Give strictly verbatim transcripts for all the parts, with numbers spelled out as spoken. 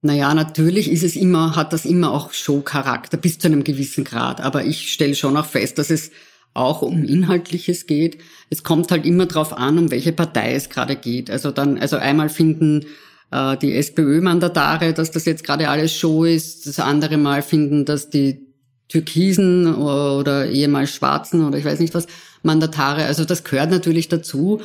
Naja, natürlich ist es immer, hat das immer auch Show-Charakter bis zu einem gewissen Grad. Aber ich stelle schon auch fest, dass es auch um Inhaltliches geht. Es kommt halt immer drauf an, um welche Partei es gerade geht. Also dann, also einmal finden äh, die SPÖ-Mandatare, dass das jetzt gerade alles Show ist. Das andere Mal finden, dass die Türkisen oder, oder ehemals Schwarzen oder ich weiß nicht was Mandatare. Also das gehört natürlich dazu.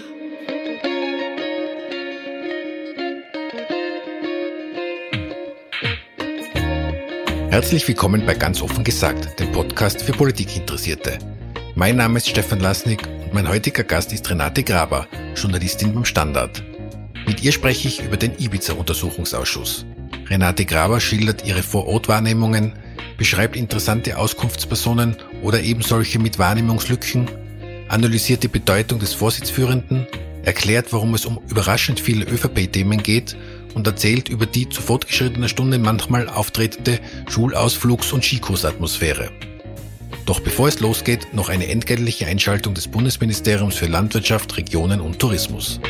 Herzlich willkommen bei Ganz offen gesagt, dem Podcast für Politikinteressierte. Mein Name ist Stefan Lasnik und mein heutiger Gast ist Renate Graber, Journalistin beim Standard. Mit ihr spreche ich über den Ibiza-Untersuchungsausschuss. Renate Graber schildert ihre Vor-Ort-Wahrnehmungen, beschreibt interessante Auskunftspersonen oder eben solche mit Wahrnehmungslücken, analysiert die Bedeutung des Vorsitzführenden, erklärt, warum es um überraschend viele ÖVP-Themen geht und erzählt über die zu fortgeschrittener Stunde manchmal auftretende Schulausflugs- und Skikursatmosphäre. Doch bevor es losgeht, noch eine entgeltliche Einschaltung des Bundesministeriums für Landwirtschaft, Regionen und Tourismus.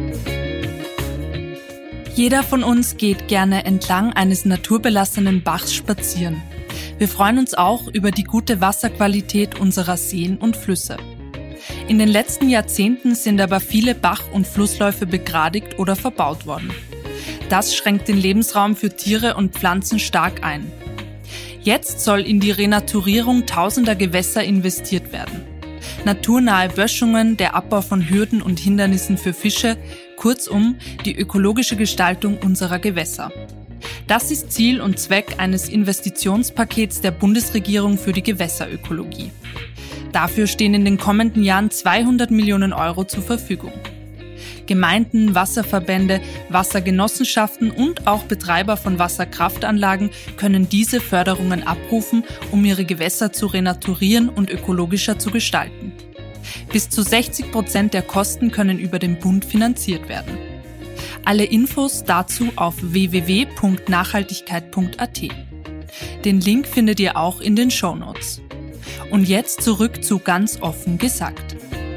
Jeder von uns geht gerne entlang eines naturbelassenen Bachs spazieren. Wir freuen uns auch über die gute Wasserqualität unserer Seen und Flüsse. In den letzten Jahrzehnten sind aber viele Bach- und Flussläufe begradigt oder verbaut worden. Das schränkt den Lebensraum für Tiere und Pflanzen stark ein. Jetzt soll in die Renaturierung tausender Gewässer investiert werden. Naturnahe Böschungen, der Abbau von Hürden und Hindernissen für Fische, kurzum die ökologische Gestaltung unserer Gewässer. Das ist Ziel und Zweck eines Investitionspakets der Bundesregierung für die Gewässerökologie. Dafür stehen in den kommenden Jahren zweihundert Millionen Euro zur Verfügung. Gemeinden, Wasserverbände, Wassergenossenschaften und auch Betreiber von Wasserkraftanlagen können diese Förderungen abrufen, um ihre Gewässer zu renaturieren und ökologischer zu gestalten. Bis zu sechzig Prozent der Kosten können über den Bund finanziert werden. Alle Infos dazu auf w w w punkt nachhaltigkeit punkt a t. Den Link findet ihr auch in den Shownotes. Und jetzt zurück zu Ganz offen gesagt.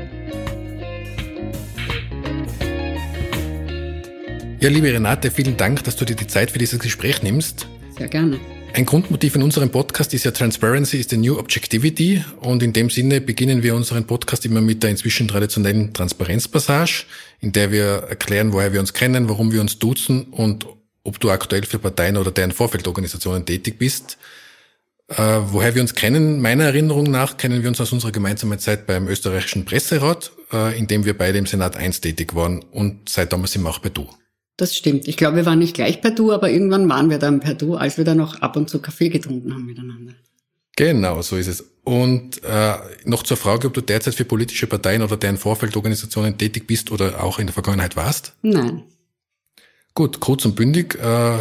Ja, liebe Renate, vielen Dank, dass du dir die Zeit für dieses Gespräch nimmst. Sehr gerne. Ein Grundmotiv in unserem Podcast ist ja Transparency is the new Objectivity und in dem Sinne beginnen wir unseren Podcast immer mit der inzwischen traditionellen Transparenzpassage, in der wir erklären, woher wir uns kennen, warum wir uns duzen und ob du aktuell für Parteien oder deren Vorfeldorganisationen tätig bist. Äh, woher wir uns kennen, meiner Erinnerung nach, kennen wir uns aus unserer gemeinsamen Zeit beim österreichischen Presserat, äh, in dem wir beide im Senat eins tätig waren und seit damals sind wir auch bei Du. Das stimmt. Ich glaube, wir waren nicht gleich per Du, aber irgendwann waren wir dann per Du, als wir dann noch ab und zu Kaffee getrunken haben miteinander. Genau, so ist es. Und äh, noch zur Frage, ob du derzeit für politische Parteien oder deren Vorfeldorganisationen tätig bist oder auch in der Vergangenheit warst? Nein. Gut, kurz und bündig. Äh,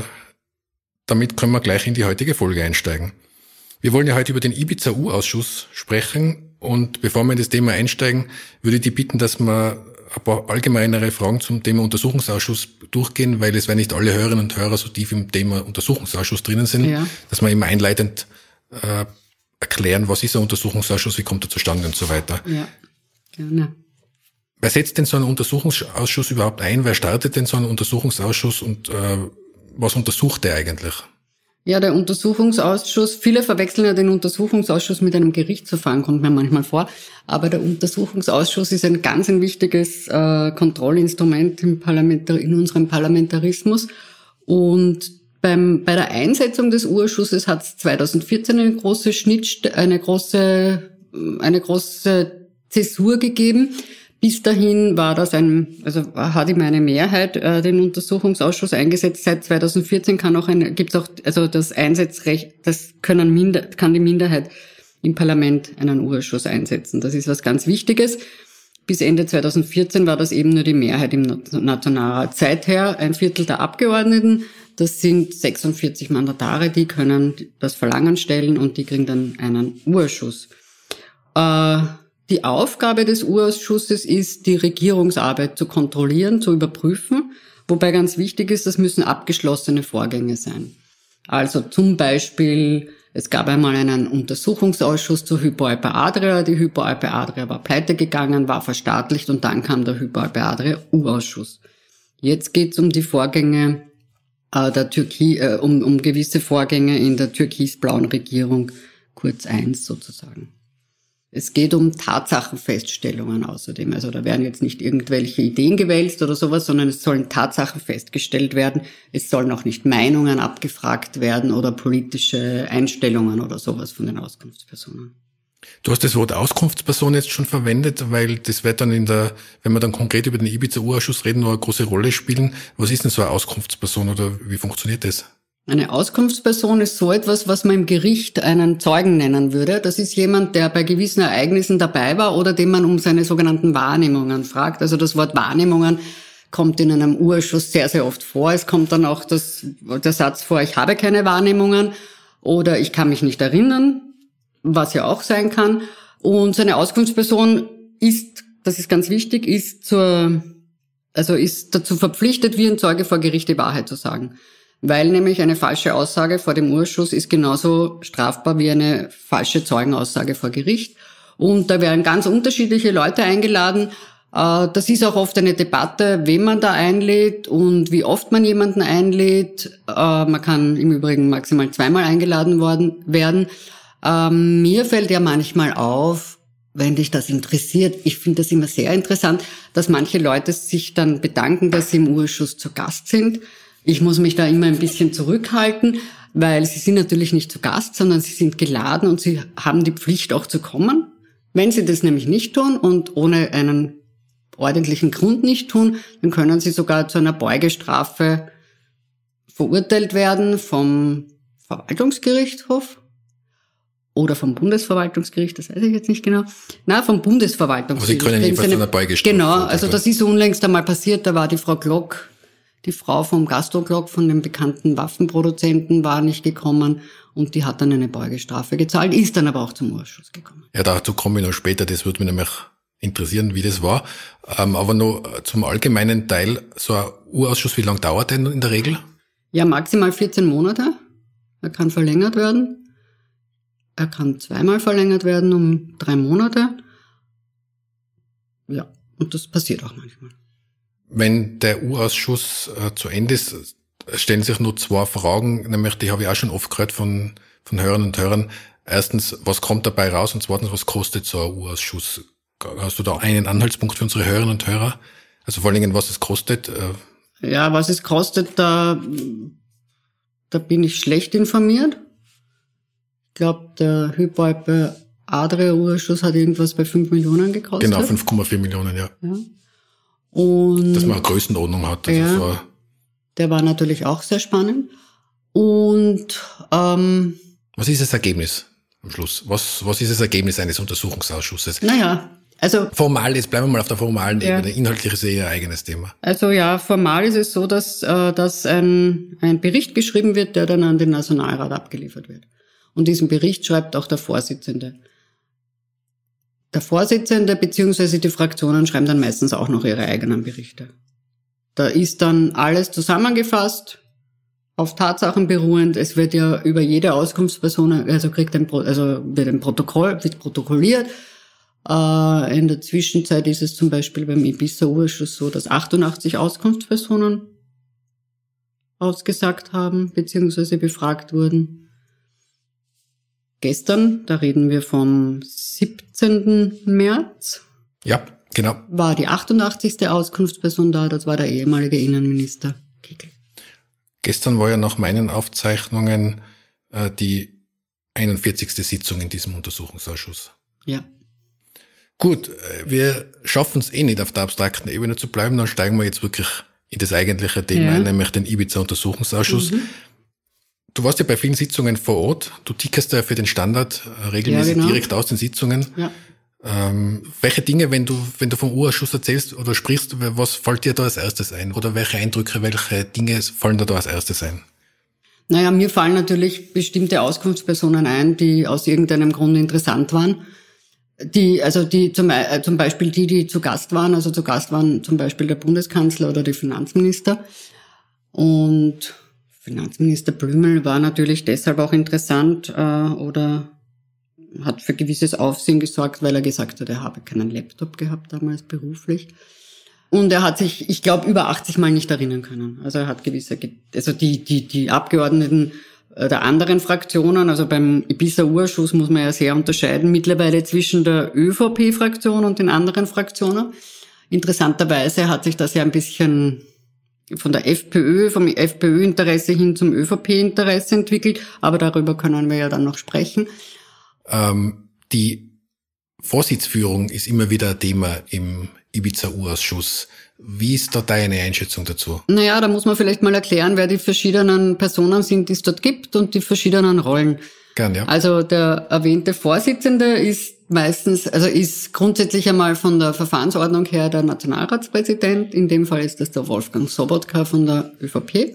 damit können wir gleich in die heutige Folge einsteigen. Wir wollen ja heute über den Ibiza-U-Ausschuss sprechen und bevor wir in das Thema einsteigen, würde ich dich bitten, dass wir ein paar allgemeinere Fragen zum Thema Untersuchungsausschuss durchgehen, weil es, wenn nicht alle Hörerinnen und Hörer so tief im Thema Untersuchungsausschuss drinnen sind, ja, dass wir immer einleitend äh, erklären, was ist ein Untersuchungsausschuss, wie kommt er zustande und so weiter. Ja, gerne. Wer setzt denn so einen Untersuchungsausschuss überhaupt ein? Wer startet denn so einen Untersuchungsausschuss und äh, was untersucht der eigentlich? Ja, der Untersuchungsausschuss, viele verwechseln ja den Untersuchungsausschuss mit einem Gerichtsverfahren, kommt mir manchmal vor. Aber der Untersuchungsausschuss ist ein ganz ein wichtiges äh, Kontrollinstrument im Parlamentar- in unserem Parlamentarismus. Und beim, bei der Einsetzung des U-Ausschusses hat es zweitausendvierzehn eine große Schnittstelle, eine große, eine große Zäsur gegeben. Bis dahin war das ein, also hat immer eine Mehrheit äh, den Untersuchungsausschuss eingesetzt. Seit zweitausendvierzehn kann auch eine, gibt's auch, also das Einsetzrecht, das können minder, kann die Minderheit im Parlament einen U-Ausschuss einsetzen. Das ist was ganz Wichtiges. Bis Ende zweitausendvierzehn war das eben nur die Mehrheit im Nationalrat. Seither ein Viertel der Abgeordneten, das sind sechsundvierzig Mandatare, die können das Verlangen stellen und die kriegen dann einen U-Ausschuss. Äh, Die Aufgabe des U-Ausschusses ist, die Regierungsarbeit zu kontrollieren, zu überprüfen, wobei ganz wichtig ist, das müssen abgeschlossene Vorgänge sein. Also zum Beispiel, es gab einmal einen Untersuchungsausschuss zur Hypo Alpe Adria, die Hypo Alpe Adria war pleite gegangen, war verstaatlicht und dann kam der Hypo Alpe Adria U-Ausschuss. Jetzt geht es um die Vorgänge äh, der Türkei, äh, um, um gewisse Vorgänge in der türkis-blauen Regierung, kurz eins sozusagen. Es geht um Tatsachenfeststellungen außerdem. Also da werden jetzt nicht irgendwelche Ideen gewälzt oder sowas, sondern es sollen Tatsachen festgestellt werden. Es sollen auch nicht Meinungen abgefragt werden oder politische Einstellungen oder sowas von den Auskunftspersonen. Du hast das Wort Auskunftsperson jetzt schon verwendet, weil das wird dann in der, wenn wir dann konkret über den Ibiza-Urausschuss reden, noch eine große Rolle spielen. Was ist denn so eine Auskunftsperson oder wie funktioniert das? Eine Auskunftsperson ist so etwas, was man im Gericht einen Zeugen nennen würde. Das ist jemand, der bei gewissen Ereignissen dabei war oder den man um seine sogenannten Wahrnehmungen fragt. Also das Wort Wahrnehmungen kommt in einem Urausschuss sehr, sehr oft vor. Es kommt dann auch das, der Satz vor, ich habe keine Wahrnehmungen oder ich kann mich nicht erinnern, was ja auch sein kann. Und so eine Auskunftsperson ist, das ist ganz wichtig, ist zur, also ist dazu verpflichtet, wie ein Zeuge vor Gericht die Wahrheit zu sagen. Weil nämlich eine falsche Aussage vor dem Urausschuss ist genauso strafbar wie eine falsche Zeugenaussage vor Gericht. Und da werden ganz unterschiedliche Leute eingeladen. Das ist auch oft eine Debatte, wen man da einlädt und wie oft man jemanden einlädt. Man kann im Übrigen maximal zweimal eingeladen worden werden. Mir fällt ja manchmal auf, wenn dich das interessiert, ich finde das immer sehr interessant, dass manche Leute sich dann bedanken, dass sie im Urausschuss zu Gast sind. Ich muss mich da immer ein bisschen zurückhalten, weil sie sind natürlich nicht zu Gast, sondern sie sind geladen und sie haben die Pflicht auch zu kommen. Wenn sie das nämlich nicht tun und ohne einen ordentlichen Grund nicht tun, dann können sie sogar zu einer Beugestrafe verurteilt werden vom Verwaltungsgerichtshof oder vom Bundesverwaltungsgericht, das weiß ich jetzt nicht genau. Na, vom Bundesverwaltungsgericht. Aber sie können jedenfalls zu einer Beugestrafe. Genau, also das ist unlängst einmal passiert, da war die Frau Glock, die Frau vom Gastro Glock, von dem bekannten Waffenproduzenten, war nicht gekommen und die hat dann eine Beugestrafe gezahlt, ist dann aber auch zum Urausschuss gekommen. Ja, dazu komme ich noch später, das würde mich nämlich interessieren, wie das war. Ähm, aber noch zum allgemeinen Teil, so ein Urausschuss, wie lange dauert denn in der Regel? Ja, maximal vierzehn Monate. Er kann verlängert werden. Er kann zweimal verlängert werden um drei Monate. Ja, und das passiert auch manchmal. Wenn der Urausschuss äh, zu Ende ist, stellen sich nur zwei Fragen, nämlich die habe ich auch schon oft gehört von, von Hörern und Hörern. Erstens, was kommt dabei raus? Und zweitens, was kostet so ein Urausschuss? Hast du da einen Anhaltspunkt für unsere Hörerinnen und Hörer? Also vor allen Dingen, was es kostet? Ja, was es kostet, da, da bin ich schlecht informiert. Ich glaube, der Hypo-Alpe Adria-Urausschuss hat irgendwas bei fünf Millionen gekostet. Genau, fünf Komma vier Millionen, ja. ja. Und dass man eine Größenordnung hat. Also ja, so. Der war natürlich auch sehr spannend. Und ähm, was ist das Ergebnis am Schluss? Was, was ist das Ergebnis eines Untersuchungsausschusses? Naja, also formal, jetzt bleiben wir mal auf der formalen ja. Ebene. Inhaltlich ist eher ein eigenes Thema. Also ja, formal ist es so, dass, äh, dass ein, ein Bericht geschrieben wird, der dann an den Nationalrat abgeliefert wird. Und diesen Bericht schreibt auch der Vorsitzende. Der Vorsitzende bzw. die Fraktionen schreiben dann meistens auch noch ihre eigenen Berichte. Da ist dann alles zusammengefasst, auf Tatsachen beruhend. Es wird ja über jede Auskunftsperson, also kriegt ein, also wird ein Protokoll, wird protokolliert. Äh, in der Zwischenzeit ist es zum Beispiel beim Ibiza-Urausschuss so, dass achtundachtzig Auskunftspersonen ausgesagt haben bzw. befragt wurden. Gestern, da reden wir vom siebzehnten März. Ja, genau. War die achtundachtzigste Auskunftsperson da, das war der ehemalige Innenminister Kickl. Gestern war ja nach meinen Aufzeichnungen äh, die einundvierzigste Sitzung in diesem Untersuchungsausschuss. Ja. Gut, wir schaffen es eh nicht auf der abstrakten Ebene zu bleiben, dann steigen wir jetzt wirklich in das eigentliche Thema ja. ein, nämlich den Ibiza-Untersuchungsausschuss. Mhm. Du warst ja bei vielen Sitzungen vor Ort. Du tickerst ja für den Standard regelmäßig ja, genau. direkt aus den Sitzungen. Ja. Ähm, welche Dinge, wenn du, wenn du vom Urausschuss erzählst oder sprichst, was fällt dir da als erstes ein? Oder welche Eindrücke, welche Dinge fallen dir da als erstes ein? Naja, mir fallen natürlich bestimmte Auskunftspersonen ein, die aus irgendeinem Grund interessant waren. Die, also die, zum, äh, zum Beispiel die, die zu Gast waren, also zu Gast waren zum Beispiel der Bundeskanzler oder die Finanzminister. Und Finanzminister Blümel war natürlich deshalb auch interessant äh, oder hat für gewisses Aufsehen gesorgt, weil er gesagt hat, er habe keinen Laptop gehabt damals beruflich. Und er hat sich, ich glaube, über achtzig Mal nicht erinnern können. Also er hat gewisse, also die, die, die Abgeordneten der anderen Fraktionen, also beim Ibiza-Urschuss muss man ja sehr unterscheiden, mittlerweile zwischen der ÖVP-Fraktion und den anderen Fraktionen. Interessanterweise hat sich das ja ein bisschen von der FPÖ, vom FPÖ-Interesse hin zum ÖVP-Interesse entwickelt, aber darüber können wir ja dann noch sprechen. Ähm, die Vorsitzführung ist immer wieder ein Thema im Ibiza-Urausschuss. Wie ist da deine Einschätzung dazu? Naja, da muss man vielleicht mal erklären, wer die verschiedenen Personen sind, die es dort gibt und die verschiedenen Rollen. Gern, ja. Also der erwähnte Vorsitzende ist meistens, also ist grundsätzlich einmal von der Verfahrensordnung her der Nationalratspräsident. In dem Fall ist das der Wolfgang Sobotka von der ÖVP.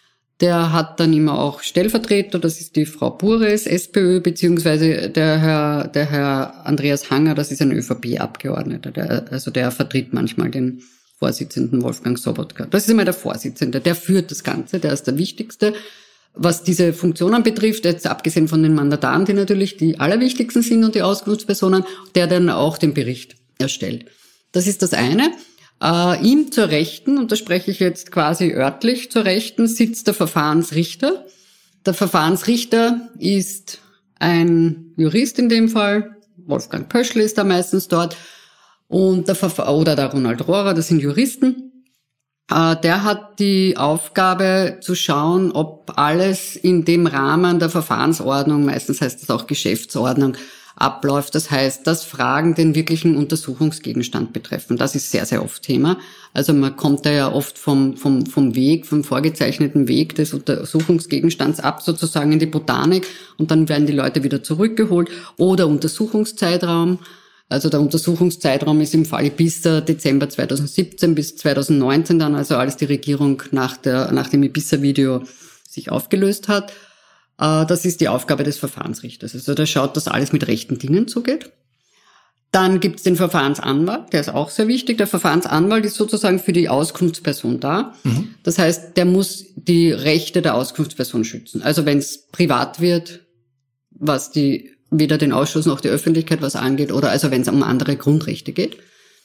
Der hat dann immer auch Stellvertreter, das ist die Frau Bures, SPÖ, beziehungsweise der Herr, der Herr Andreas Hanger, das ist ein ÖVP-Abgeordneter, der, also der vertritt manchmal den Vorsitzenden Wolfgang Sobotka. Das ist immer der Vorsitzende, der führt das Ganze, der ist der Wichtigste. Was diese Funktionen betrifft, jetzt abgesehen von den Mandataren, die natürlich die allerwichtigsten sind und die Auskunftspersonen, der dann auch den Bericht erstellt. Das ist das eine. Äh, ihm zur Rechten, und da spreche ich jetzt quasi örtlich zur Rechten, sitzt der Verfahrensrichter. Der Verfahrensrichter ist ein Jurist in dem Fall, Wolfgang Pöschl ist da meistens dort, und der Verfa- oder der Ronald Rohrer, das sind Juristen. Äh, der hat die Aufgabe zu schauen, ob alles in dem Rahmen der Verfahrensordnung, meistens heißt das auch Geschäftsordnung, abläuft. Das heißt, dass Fragen den wirklichen Untersuchungsgegenstand betreffen. Das ist sehr, sehr oft Thema. Also man kommt da ja oft vom, vom, vom Weg, vom vorgezeichneten Weg des Untersuchungsgegenstands ab, sozusagen in die Botanik, und dann werden die Leute wieder zurückgeholt. Oder Untersuchungszeitraum. Also der Untersuchungszeitraum ist im Fall Ibiza Dezember zweitausendsiebzehn bis zweitausendneunzehn dann, also als die Regierung nach der, nach dem Ibiza-Video sich aufgelöst hat. Das ist die Aufgabe des Verfahrensrichters. Also der schaut, dass alles mit rechten Dingen zugeht. Dann gibt es den Verfahrensanwalt, der ist auch sehr wichtig. Der Verfahrensanwalt ist sozusagen für die Auskunftsperson da. Mhm. Das heißt, der muss die Rechte der Auskunftsperson schützen. Also wenn es privat wird, was die weder den Ausschuss noch die Öffentlichkeit was angeht, oder also wenn es um andere Grundrechte geht.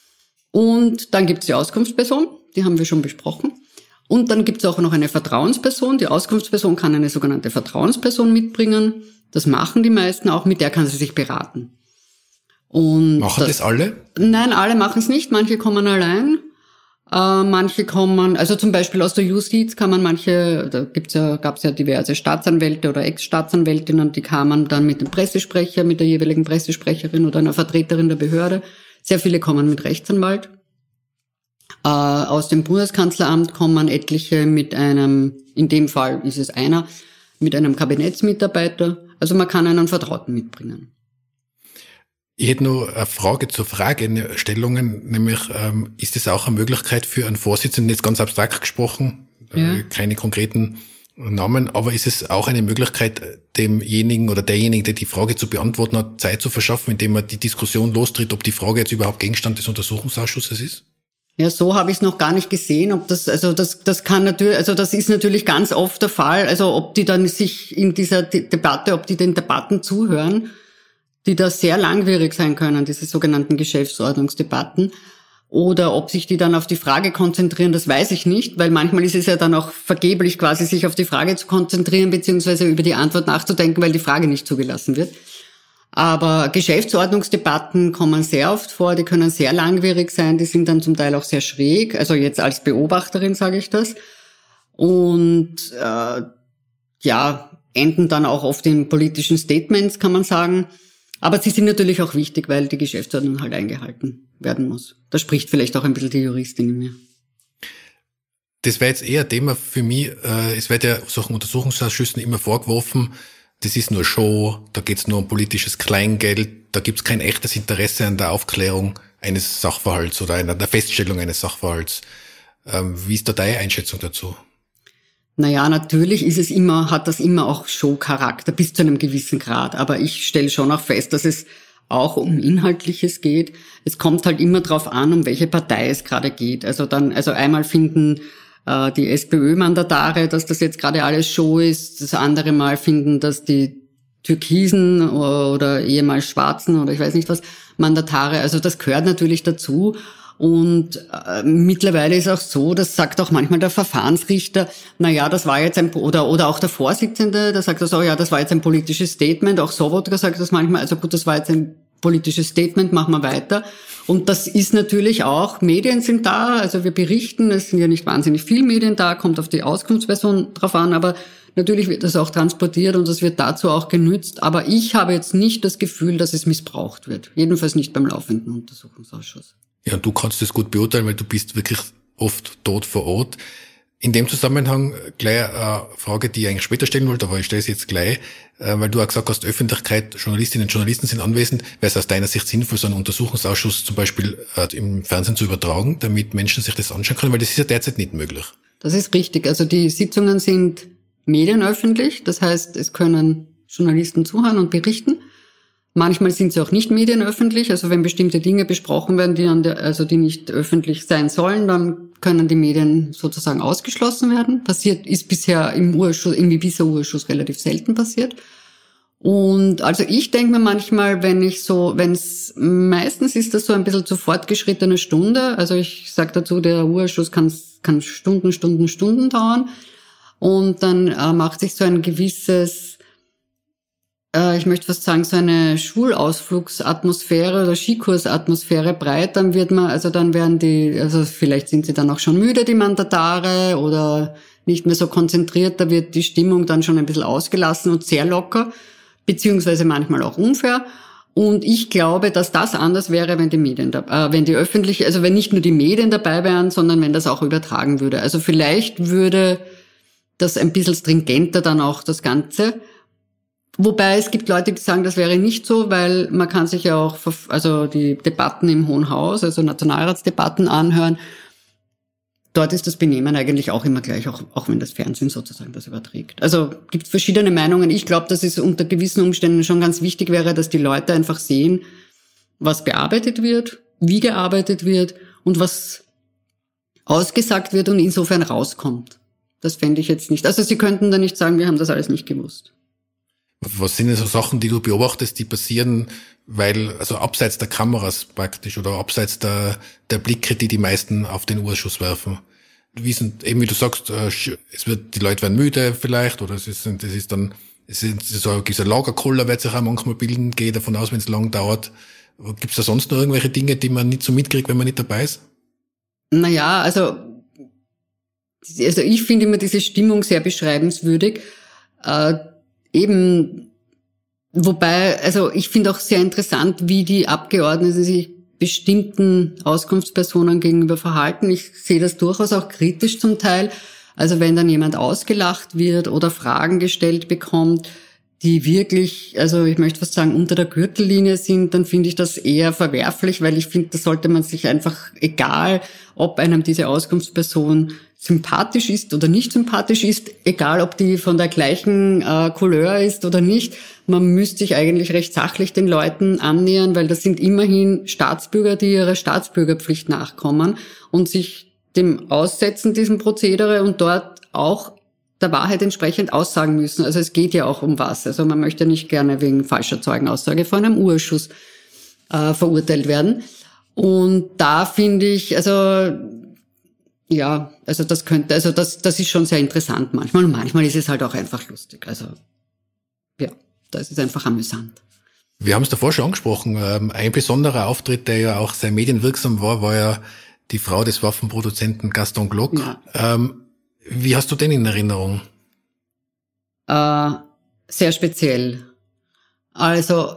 Und dann gibt es die Auskunftsperson, die haben wir schon besprochen. Und dann gibt es auch noch eine Vertrauensperson. Die Auskunftsperson kann eine sogenannte Vertrauensperson mitbringen. Das machen die meisten auch, mit der kann sie sich beraten. Und machen das, das alle? Nein, alle machen es nicht. Manche kommen allein. Äh, manche kommen, also zum Beispiel aus der Justiz kann man manche, da gibt's ja, gab's ja diverse Staatsanwälte oder Ex-Staatsanwältinnen, die kamen dann mit dem Pressesprecher, mit der jeweiligen Pressesprecherin oder einer Vertreterin der Behörde. Sehr viele kommen mit Rechtsanwalt. Äh, aus dem Bundeskanzleramt kommen etliche mit einem, in dem Fall ist es einer, mit einem Kabinettsmitarbeiter. Also man kann einen Vertrauten mitbringen. Ich hätte noch eine Frage zur Fragestellungen, nämlich ähm, ist es auch eine Möglichkeit für einen Vorsitzenden, jetzt ganz abstrakt gesprochen, ja. äh, keine konkreten Namen, aber ist es auch eine Möglichkeit, demjenigen oder derjenigen, der die Frage zu beantworten hat, Zeit zu verschaffen, indem er die Diskussion lostritt, ob die Frage jetzt überhaupt Gegenstand des Untersuchungsausschusses ist? Ja, so habe ich es noch gar nicht gesehen, ob das, also das, das kann natürlich, also das ist natürlich ganz oft der Fall, also ob die dann sich in dieser De- Debatte, ob die den Debatten zuhören, die da sehr langwierig sein können, diese sogenannten Geschäftsordnungsdebatten, oder ob sich die dann auf die Frage konzentrieren, das weiß ich nicht, weil manchmal ist es ja dann auch vergeblich quasi, sich auf die Frage zu konzentrieren, beziehungsweise über die Antwort nachzudenken, weil die Frage nicht zugelassen wird. Aber Geschäftsordnungsdebatten kommen sehr oft vor, die können sehr langwierig sein, die sind dann zum Teil auch sehr schräg, also jetzt als Beobachterin sage ich das. Und äh, ja, enden dann auch oft in politischen Statements, kann man sagen. Aber sie sind natürlich auch wichtig, weil die Geschäftsordnung halt eingehalten werden muss. Da spricht vielleicht auch ein bisschen die Juristin in mir. Das wäre jetzt eher ein Thema für mich. Äh, es wird ja solchen Untersuchungsausschüssen immer vorgeworfen, das ist nur Show, da geht's nur um politisches Kleingeld, da gibt's kein echtes Interesse an der Aufklärung eines Sachverhalts oder einer der Feststellung eines Sachverhalts. Ähm, wie ist da deine Einschätzung dazu? Naja, natürlich ist es immer, hat das immer auch Show-Charakter bis zu einem gewissen Grad. Aber ich stelle schon auch fest, dass es auch um Inhaltliches geht. Es kommt halt immer drauf an, um welche Partei es gerade geht. Also dann, also einmal finden äh, die SPÖ-Mandatare, dass das jetzt gerade alles Show ist. Das andere Mal finden, dass die Türkisen oder ehemals Schwarzen oder ich weiß nicht was, Mandatare, also das gehört natürlich dazu. Und äh, mittlerweile ist auch so, das sagt auch manchmal der Verfahrensrichter, na ja, das war jetzt ein, oder oder auch der Vorsitzende, der sagt das auch, ja, das war jetzt ein politisches Statement, auch Sobotka sagt das manchmal, also gut, das war jetzt ein politisches Statement, machen wir weiter. Und das ist natürlich auch, Medien sind da, also wir berichten, es sind ja nicht wahnsinnig viele Medien da, kommt auf die Auskunftsperson drauf an, aber natürlich wird das auch transportiert und das wird dazu auch genützt. Aber ich habe jetzt nicht das Gefühl, dass es missbraucht wird. Jedenfalls nicht beim laufenden Untersuchungsausschuss. Ja, und du kannst das gut beurteilen, weil du bist wirklich oft dort vor Ort. In dem Zusammenhang gleich eine Frage, die ich eigentlich später stellen wollte, aber ich stelle sie jetzt gleich, weil du auch gesagt hast, Öffentlichkeit, Journalistinnen und Journalisten sind anwesend. Wäre es aus deiner Sicht sinnvoll, so einen Untersuchungsausschuss zum Beispiel im Fernsehen zu übertragen, damit Menschen sich das anschauen können? Weil das ist ja derzeit nicht möglich. Das ist richtig. Also die Sitzungen sind medienöffentlich. Das heißt, es können Journalisten zuhören und berichten. Manchmal sind sie auch nicht medienöffentlich. Also wenn bestimmte Dinge besprochen werden, die an der, also die nicht öffentlich sein sollen, dann können die Medien sozusagen ausgeschlossen werden. Passiert, ist bisher im Urschuss, im Ibiza-Urschuss relativ selten passiert. Und also ich denke mir manchmal, wenn ich so, wenn es, meistens ist das so ein bisschen zu fortgeschrittene Stunde. Also ich sage dazu, der Urschuss kann, kann Stunden, Stunden, Stunden dauern. Und dann äh, macht sich so ein gewisses, äh, ich möchte fast sagen, so eine Schulausflugsatmosphäre oder Skikursatmosphäre breit. Dann wird man, also dann werden die, also vielleicht sind sie dann auch schon müde, die Mandatare, oder nicht mehr so konzentriert. Da wird die Stimmung dann schon ein bisschen ausgelassen und sehr locker, beziehungsweise manchmal auch unfair. Und ich glaube, dass das anders wäre, wenn die Medien, äh, wenn die öffentliche, also wenn nicht nur die Medien dabei wären, sondern wenn das auch übertragen würde. Also vielleicht würde das ein bisschen stringenter dann auch das Ganze. Wobei es gibt Leute, die sagen, das wäre nicht so, weil man kann sich ja auch also die Debatten im Hohen Haus, also Nationalratsdebatten anhören. Dort ist das Benehmen eigentlich auch immer gleich, auch, auch wenn das Fernsehen sozusagen das überträgt. Also gibt verschiedene Meinungen. Ich glaube, dass es unter gewissen Umständen schon ganz wichtig wäre, dass die Leute einfach sehen, was bearbeitet wird, wie gearbeitet wird und was ausgesagt wird und insofern rauskommt. Das fände ich jetzt nicht. Also Sie könnten da nicht sagen, wir haben das alles nicht gewusst. Was sind denn so Sachen, die du beobachtest, die passieren, weil, also abseits der Kameras praktisch oder abseits der, der Blicke, die die meisten auf den Urschuss werfen? Wie sind, eben wie du sagst, es wird, die Leute werden müde vielleicht, oder es ist, es ist dann, es ist so, dieser Lagerkoller wird sich auch manchmal bilden, gehe davon aus, wenn es lang dauert. Gibt es da sonst noch irgendwelche Dinge, die man nicht so mitkriegt, wenn man nicht dabei ist? Naja, also, Also ich finde immer diese Stimmung sehr beschreibenswürdig. Äh, eben, wobei, also ich finde auch sehr interessant, wie die Abgeordneten sich bestimmten Auskunftspersonen gegenüber verhalten. Ich sehe das durchaus auch kritisch zum Teil. Also wenn dann jemand ausgelacht wird oder Fragen gestellt bekommt, die wirklich, also ich möchte fast sagen, unter der Gürtellinie sind, dann finde ich das eher verwerflich, weil ich finde, da sollte man sich einfach, egal ob einem diese Auskunftsperson sympathisch ist oder nicht sympathisch ist, egal ob die von der gleichen äh, Couleur ist oder nicht, man müsste sich eigentlich recht sachlich den Leuten annähern, weil das sind immerhin Staatsbürger, die ihrer Staatsbürgerpflicht nachkommen und sich dem aussetzen, diesem Prozedere, und dort auch der Wahrheit entsprechend aussagen müssen. Also es geht ja auch um was. Also man möchte nicht gerne wegen falscher Zeugenaussage vor einem Urschuss äh, verurteilt werden. Und da finde ich, also ja, also das könnte, also das, das ist schon sehr interessant manchmal. Und manchmal ist es halt auch einfach lustig. Also ja, da ist es einfach amüsant. Wir haben es davor schon angesprochen. Ein besonderer Auftritt, der ja auch sehr medienwirksam war, war ja die Frau des Waffenproduzenten Gaston Glock. Ja. Ähm, Wie hast du den in Erinnerung? Äh, sehr speziell. Also,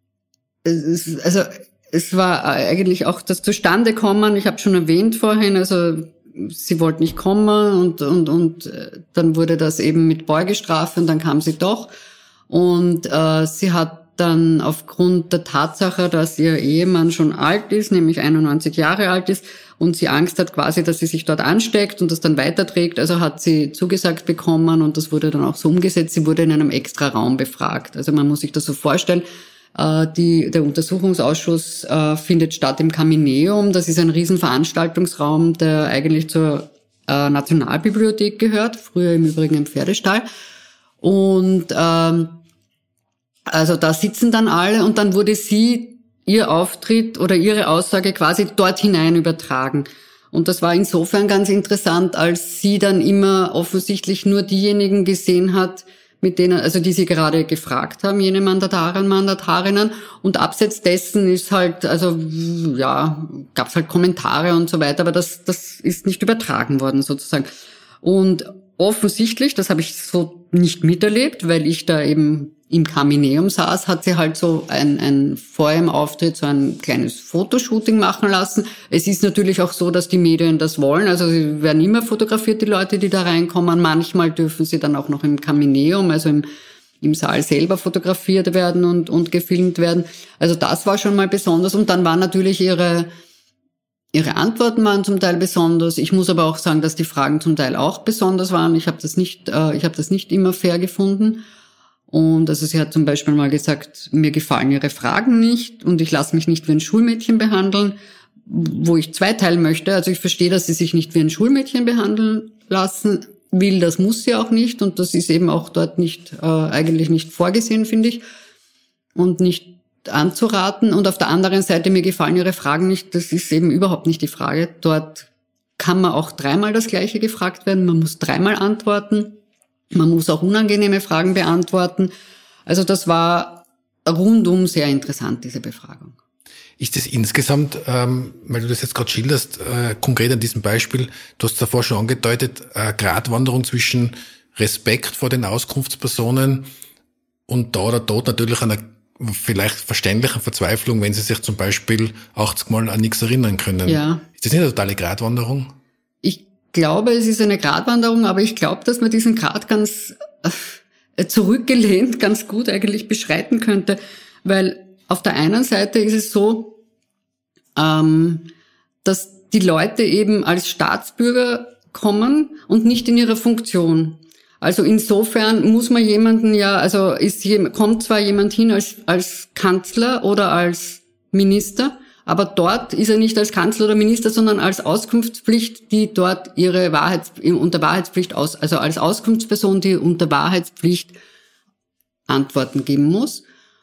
es, also es war eigentlich auch das Zustandekommen. Ich habe schon erwähnt vorhin, also sie wollte nicht kommen und und und dann wurde das eben mit Beugestrafe und dann kam sie doch. Und äh, sie hat dann aufgrund der Tatsache, dass ihr Ehemann schon alt ist, nämlich einundneunzig Jahre alt ist, und sie Angst hat quasi, dass sie sich dort ansteckt und das dann weiterträgt, also hat sie zugesagt bekommen, und das wurde dann auch so umgesetzt, sie wurde in einem extra Raum befragt. Also man muss sich das so vorstellen, äh, die, der Untersuchungsausschuss äh, findet statt im Camineum, das ist ein Riesenveranstaltungsraum, der eigentlich zur äh, Nationalbibliothek gehört, früher im Übrigen im Pferdestall. Und ähm, also da sitzen dann alle, und dann wurde sie ihr Auftritt oder ihre Aussage quasi dort hinein übertragen. Und das war insofern ganz interessant, als sie dann immer offensichtlich nur diejenigen gesehen hat, mit denen, also die sie gerade gefragt haben, jene Mandatarier und Mandatarinnen. Und abseits dessen ist halt, also ja, gab's halt Kommentare und so weiter, aber das, das ist nicht übertragen worden sozusagen. Und offensichtlich, das habe ich so nicht miterlebt, weil ich da eben im Kamineum saß, hat sie halt so ein, ein vor ihrem Auftritt so ein kleines Fotoshooting machen lassen. Es ist natürlich auch so, dass die Medien das wollen. Also sie werden immer fotografiert, die Leute, die da reinkommen. Manchmal dürfen sie dann auch noch im Kamineum, also im, im Saal selber fotografiert werden und, und gefilmt werden. Also das war schon mal besonders. Und dann waren natürlich ihre, ihre Antworten waren zum Teil besonders. Ich muss aber auch sagen, dass die Fragen zum Teil auch besonders waren. Ich habe das nicht, äh, ich habe das nicht immer fair gefunden. Und also sie hat zum Beispiel mal gesagt, mir gefallen ihre Fragen nicht und ich lasse mich nicht wie ein Schulmädchen behandeln, wo ich zweiteilen möchte. Also ich verstehe, dass sie sich nicht wie ein Schulmädchen behandeln lassen will, das muss sie auch nicht und das ist eben auch dort nicht äh, eigentlich nicht vorgesehen, finde ich, und nicht anzuraten. Und auf der anderen Seite, mir gefallen ihre Fragen nicht, das ist eben überhaupt nicht die Frage. Dort kann man auch dreimal das Gleiche gefragt werden, man muss dreimal antworten. Man muss auch unangenehme Fragen beantworten. Also das war rundum sehr interessant, diese Befragung. Ist das insgesamt, ähm, weil du das jetzt gerade schilderst, äh, konkret an diesem Beispiel, du hast davor schon angedeutet, äh, Gratwanderung zwischen Respekt vor den Auskunftspersonen und da oder dort natürlich einer vielleicht verständlichen Verzweiflung, wenn sie sich zum Beispiel achtzig Mal an nichts erinnern können. Ja. Ist das nicht eine totale Gratwanderung? Ich glaube, es ist eine Gratwanderung, aber ich glaube, dass man diesen Grat ganz äh, zurückgelehnt ganz gut eigentlich beschreiten könnte, weil auf der einen Seite ist es so, ähm, dass die Leute eben als Staatsbürger kommen und nicht in ihrer Funktion. Also insofern muss man jemanden ja, also ist, kommt zwar jemand hin als, als Kanzler oder als Minister, aber dort ist er nicht als Kanzler oder Minister, sondern als Auskunftspflicht, die dort ihre Wahrheits, unter Wahrheitspflicht aus, also als Auskunftsperson, die unter Wahrheitspflicht Antworten geben muss.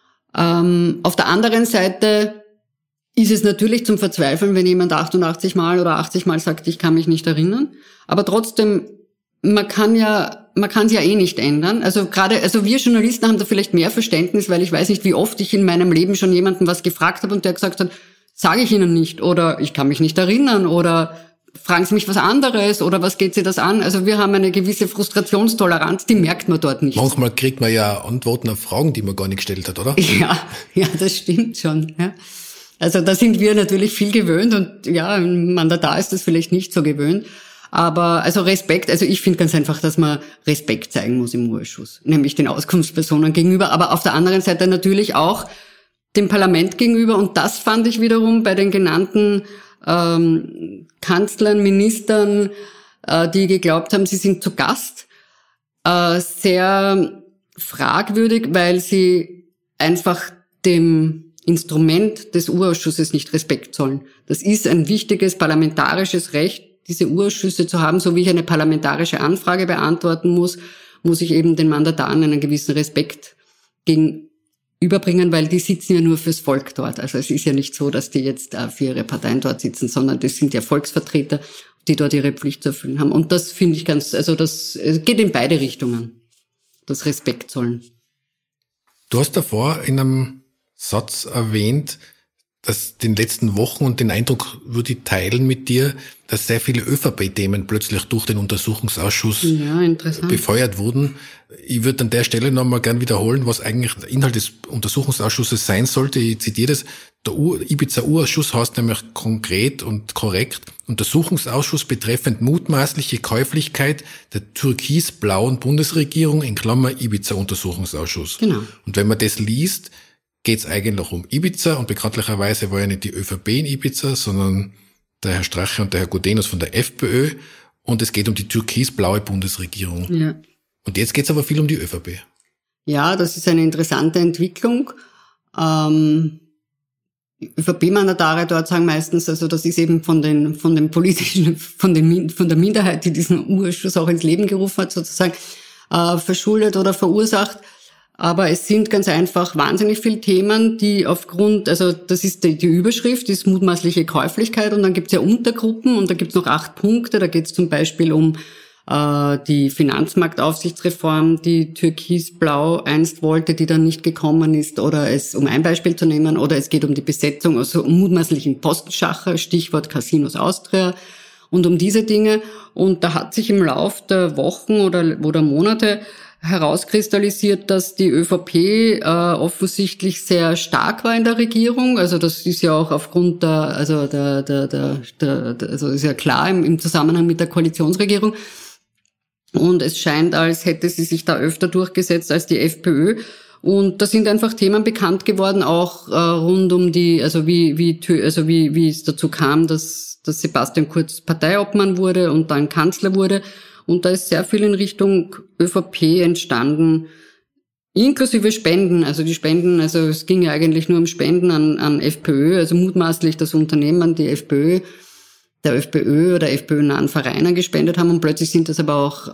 Ähm, auf der anderen Seite ist es natürlich zum Verzweifeln, wenn jemand achtundachtzig Mal oder achtzig Mal sagt, ich kann mich nicht erinnern. Aber trotzdem, man kann ja, man kann es ja eh nicht ändern. Also gerade, also wir Journalisten haben da vielleicht mehr Verständnis, weil ich weiß nicht, wie oft ich in meinem Leben schon jemanden was gefragt habe und der gesagt hat, sage ich Ihnen nicht oder ich kann mich nicht erinnern oder fragen Sie mich was anderes oder was geht Sie das an? Also wir haben eine gewisse Frustrationstoleranz, die merkt man dort nicht. Manchmal kriegt man ja Antworten auf Fragen, die man gar nicht gestellt hat, oder? Ja, ja, das stimmt schon. Ja. Also da sind wir natürlich viel gewöhnt und ja, ein Mandatar ist das vielleicht nicht so gewöhnt. Aber also Respekt, also ich finde ganz einfach, dass man Respekt zeigen muss im Urschuss, nämlich den Auskunftspersonen gegenüber, aber auf der anderen Seite natürlich auch dem Parlament gegenüber. Und das fand ich wiederum bei den genannten ähm, Kanzlern, Ministern, äh, die geglaubt haben, sie sind zu Gast, äh, sehr fragwürdig, weil sie einfach dem Instrument des Urausschusses nicht Respekt zollen. Das ist ein wichtiges parlamentarisches Recht, diese Urausschüsse zu haben. So wie ich eine parlamentarische Anfrage beantworten muss, muss ich eben den Mandataren einen gewissen Respekt gegenüberbringen, weil die sitzen ja nur fürs Volk dort. Also es ist ja nicht so, dass die jetzt für ihre Parteien dort sitzen, sondern das sind ja Volksvertreter, die dort ihre Pflicht zu erfüllen haben. Und das finde ich ganz, also das geht in beide Richtungen, das Respekt zollen. Du hast davor in einem Satz erwähnt, dass den letzten Wochen, und den Eindruck würde ich teilen mit dir, dass sehr viele ÖVP-Themen plötzlich durch den Untersuchungsausschuss ja, befeuert wurden. Ich würde an der Stelle nochmal gern wiederholen, was eigentlich der Inhalt des Untersuchungsausschusses sein sollte. Ich zitiere das. Der Ibiza-Urausschuss heißt nämlich konkret und korrekt: Untersuchungsausschuss betreffend mutmaßliche Käuflichkeit der türkis-blauen Bundesregierung in Klammer Ibiza-Untersuchungsausschuss. Genau. Und wenn man das liest, geht es eigentlich um Ibiza, und bekanntlicherweise war ja nicht die ÖVP in Ibiza, sondern der Herr Strache und der Herr Gudenus von der FPÖ, und es geht um die türkis-blaue Bundesregierung. Ja. Und jetzt geht es aber viel um die ÖVP. Ja, das ist eine interessante Entwicklung. Ähm, ÖVP-Mandatare dort sagen meistens, also das ist eben von den von den politischen, von den von der Minderheit, die diesen Urausschuss auch ins Leben gerufen hat, sozusagen äh, verschuldet oder verursacht. Aber es sind ganz einfach wahnsinnig viele Themen, die aufgrund, also das ist die, die Überschrift, ist mutmaßliche Käuflichkeit und dann gibt es ja Untergruppen und da gibt es noch acht Punkte. Da geht es zum Beispiel um äh, die Finanzmarktaufsichtsreform, die Türkis-Blau einst wollte, die dann nicht gekommen ist, oder es, um ein Beispiel zu nehmen, oder es geht um die Besetzung, also um mutmaßlichen Postenschacher, Stichwort Casinos Austria und um diese Dinge. Und da hat sich im Lauf der Wochen oder, oder Monate herauskristallisiert, dass die ÖVP äh, offensichtlich sehr stark war in der Regierung. Also das ist ja auch aufgrund der, also der, der, der, der, der also ist ja klar im, im Zusammenhang mit der Koalitionsregierung. Und es scheint, als hätte sie sich da öfter durchgesetzt als die FPÖ. Und da sind einfach Themen bekannt geworden, auch äh, rund um die, also wie, wie, also wie, wie es dazu kam, dass, dass Sebastian Kurz Parteiobmann wurde und dann Kanzler wurde. Und da ist sehr viel in Richtung ÖVP entstanden, inklusive Spenden. Also die Spenden, also es ging ja eigentlich nur um Spenden an, an FPÖ, also mutmaßlich das Unternehmen, die FPÖ, der FPÖ oder FPÖ-nahen Vereine gespendet haben. Und plötzlich sind das aber auch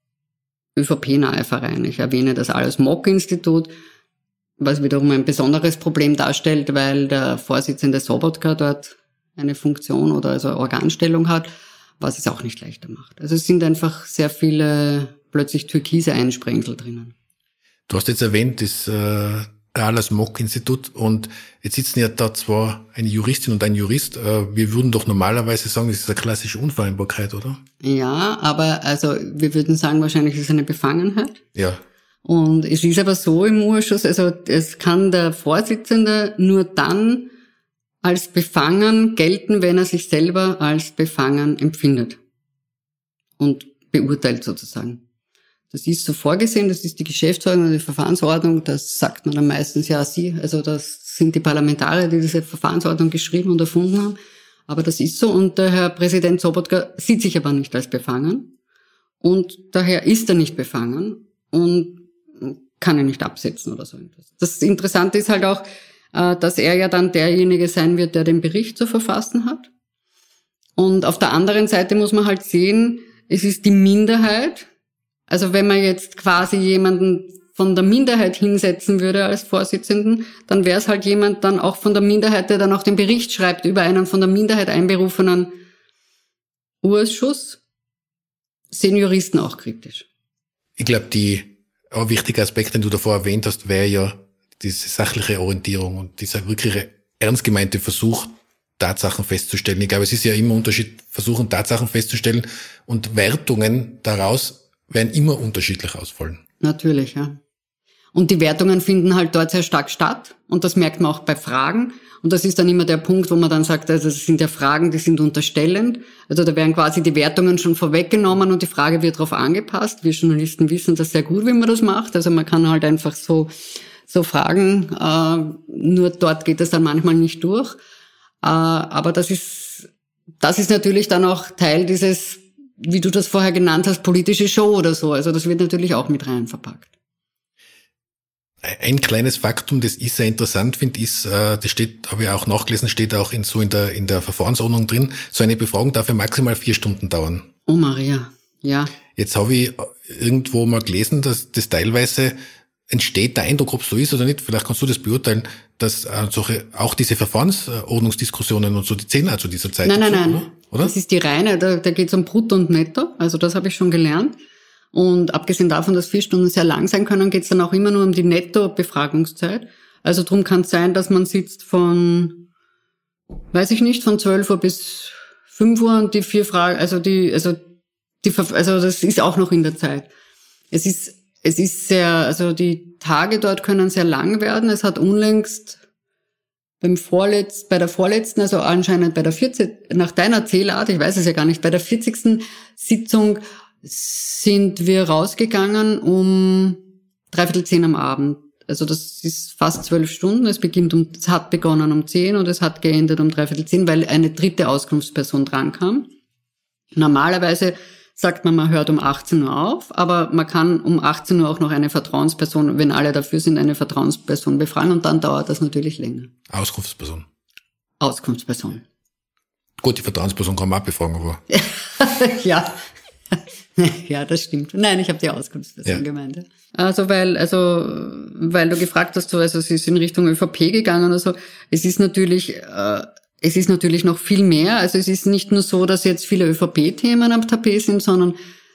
ÖVP-nahe Vereine. Ich erwähne das alles M O K-Institut, was wiederum ein besonderes Problem darstellt, weil der Vorsitzende Sobotka dort eine Funktion oder also Organstellung hat, was es auch nicht leichter macht. Also es sind einfach sehr viele plötzlich türkise Einsprengsel drinnen. Du hast jetzt erwähnt, das äh, das M O K-Institut, und jetzt sitzen ja da zwar eine Juristin und ein Jurist, äh, wir würden doch normalerweise sagen, das ist eine klassische Unvereinbarkeit, oder? Ja, aber also wir würden sagen, wahrscheinlich ist es eine Befangenheit. Ja. Und es ist aber so im Urschuss, also es kann der Vorsitzende nur dann als befangen gelten, wenn er sich selber als befangen empfindet und beurteilt sozusagen. Das ist so vorgesehen, das ist die Geschäftsordnung, die Verfahrensordnung, das sagt man dann meistens ja Sie, also das sind die Parlamentarier, die diese Verfahrensordnung geschrieben und erfunden haben, aber das ist so, und der Herr Präsident Sobotka sieht sich aber nicht als befangen und daher ist er nicht befangen und kann ihn nicht absetzen oder so etwas. Das Interessante ist halt auch, dass er ja dann derjenige sein wird, der den Bericht zu verfassen hat. Und auf der anderen Seite muss man halt sehen, es ist die Minderheit. Also wenn man jetzt quasi jemanden von der Minderheit hinsetzen würde als Vorsitzenden, dann wäre es halt jemand dann auch von der Minderheit, der dann auch den Bericht schreibt über einen von der Minderheit einberufenen Ausschuss. Sehen Juristen auch kritisch. Ich glaube, die ein wichtiger Aspekt, den du davor erwähnt hast, wäre ja diese sachliche Orientierung und dieser wirklich ernst gemeinte Versuch, Tatsachen festzustellen. Ich glaube, es ist ja immer ein Unterschied, versuchen Tatsachen festzustellen, und Wertungen daraus werden immer unterschiedlich ausfallen. Natürlich, ja. Und die Wertungen finden halt dort sehr stark statt, und das merkt man auch bei Fragen. Und das ist dann immer der Punkt, wo man dann sagt, also das sind ja Fragen, die sind unterstellend. Also da werden quasi die Wertungen schon vorweggenommen und die Frage wird darauf angepasst. Wir Journalisten wissen das sehr gut, wie man das macht. Also man kann halt einfach so so Fragen, äh, nur dort geht es dann manchmal nicht durch. Äh, aber das ist, das ist natürlich dann auch Teil dieses, wie du das vorher genannt hast, politische Show oder so. Also das wird natürlich auch mit rein verpackt. Ein kleines Faktum, das ich sehr interessant finde, ist, äh, das steht, habe ich auch nachgelesen, steht auch in so in der in der Verfahrensordnung drin, so eine Befragung darf ja maximal vier Stunden dauern. Oh Maria, ja. Jetzt habe ich irgendwo mal gelesen, dass das teilweise entsteht der Eindruck, ob es so ist oder nicht, vielleicht kannst du das beurteilen, dass äh, solche, auch diese Verfahrensordnungsdiskussionen und so, die zählen auch zu dieser Zeit. Nein, nein, dazu, nein. Oder? Das ist die reine, da, da geht es um Brutto und Netto, also das habe ich schon gelernt. Und abgesehen davon, dass vier Stunden sehr lang sein können, geht es dann auch immer nur um die Netto-Befragungszeit. Also darum kann es sein, dass man sitzt von, weiß ich nicht, von zwölf Uhr bis fünf Uhr und die vier Fragen, also die, also die, also das ist auch noch in der Zeit. Es ist Es ist sehr, also die Tage dort können sehr lang werden. Es hat unlängst beim vorletzt, bei der vorletzten, also anscheinend bei der vierzehnten, nach deiner Zählart, ich weiß es ja gar nicht, bei der vierzigsten Sitzung sind wir rausgegangen um dreiviertel zehn am Abend. Also das ist fast zwölf Stunden. Es beginnt um, es hat begonnen um zehn und es hat geendet um dreiviertel zehn, weil eine dritte Auskunftsperson drankam. Normalerweise sagt man, man hört um achtzehn Uhr auf, aber man kann um achtzehn Uhr auch noch eine Vertrauensperson, wenn alle dafür sind, eine Vertrauensperson befragen, und dann dauert das natürlich länger. Auskunftsperson. Auskunftsperson. Gut, die Vertrauensperson kann man auch befragen, aber... ja. ja, das stimmt. Nein, ich habe die Auskunftsperson ja. gemeint. Also, weil, also, weil du gefragt hast, so, also es ist in Richtung ÖVP gegangen oder so. Es ist natürlich, äh, es ist natürlich noch viel mehr. Also es ist nicht nur so, dass jetzt viele ÖVP-Themen am Tapet sind, sondern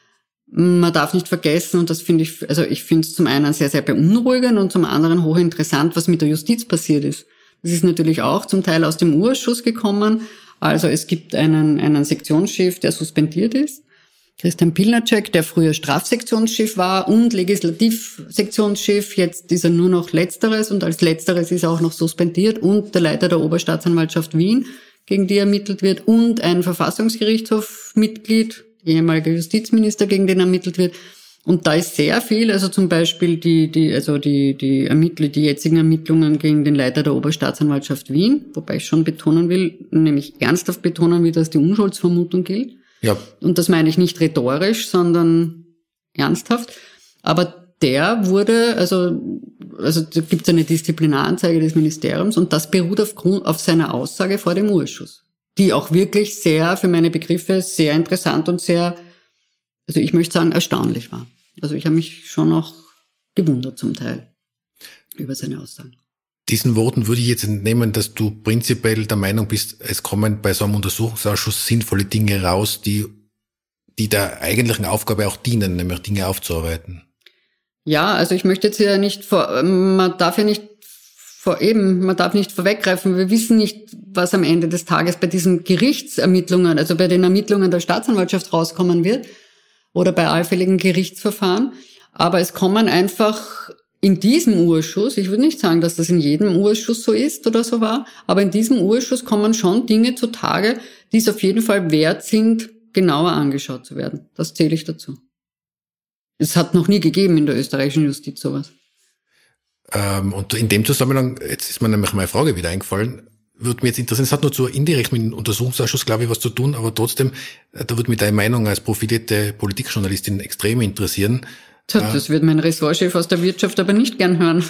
man darf nicht vergessen, und das finde ich, also ich finde es zum einen sehr, sehr beunruhigend und zum anderen hochinteressant, was mit der Justiz passiert ist. Das ist natürlich auch zum Teil aus dem U-Ausschuss gekommen. Also es gibt einen, einen Sektionschef, der suspendiert ist. Christian Pilnacek, der früher Strafsektionschef war und Legislativsektionschef. Jetzt ist er nur noch Letzteres und als Letzteres ist er auch noch suspendiert und der Leiter der Oberstaatsanwaltschaft Wien, gegen die ermittelt wird, und ein Verfassungsgerichtshofmitglied, ehemaliger Justizminister, gegen den ermittelt wird. Und da ist sehr viel, also zum Beispiel die, die, also die, die Ermittler, die jetzigen Ermittlungen gegen den Leiter der Oberstaatsanwaltschaft Wien, wobei ich schon betonen will, nämlich ernsthaft betonen will, dass die Unschuldsvermutung gilt. Ja. Und das meine ich nicht rhetorisch, sondern ernsthaft. Aber der wurde, also, also da gibt es eine Disziplinaranzeige des Ministeriums und das beruht auf, Grund, auf seiner Aussage vor dem U-Ausschuss, die auch wirklich sehr, für meine Begriffe, sehr interessant und sehr, also ich möchte sagen, erstaunlich war. Also ich habe mich schon auch gewundert zum Teil über seine Aussagen. Diesen Worten würde ich jetzt entnehmen, dass du prinzipiell der Meinung bist, es kommen bei so einem Untersuchungsausschuss sinnvolle Dinge raus, die, die der eigentlichen Aufgabe auch dienen, nämlich Dinge aufzuarbeiten. Ja, also ich möchte jetzt hier nicht vor, man darf ja nicht vor eben, man darf nicht vorweggreifen. Wir wissen nicht, was am Ende des Tages bei diesen Gerichtsermittlungen, also bei den Ermittlungen der Staatsanwaltschaft rauskommen wird oder bei allfälligen Gerichtsverfahren. Aber es kommen einfach in diesem U-Ausschuss, ich würde nicht sagen, dass das in jedem U-Ausschuss so ist oder so war, aber in diesem U-Ausschuss kommen schon Dinge zutage, die es auf jeden Fall wert sind, genauer angeschaut zu werden. Das zähle ich dazu. Es hat noch nie gegeben in der österreichischen Justiz sowas. Ähm, und in dem Zusammenhang, jetzt ist mir nämlich meine Frage wieder eingefallen, würde mich jetzt interessieren, es hat nur so indirekt mit dem Untersuchungsausschuss, glaube ich, was zu tun, aber trotzdem, da würde mich deine Meinung als profilierte Politikjournalistin extrem interessieren. Tja, das wird mein Ressortchef aus der Wirtschaft aber nicht gern hören.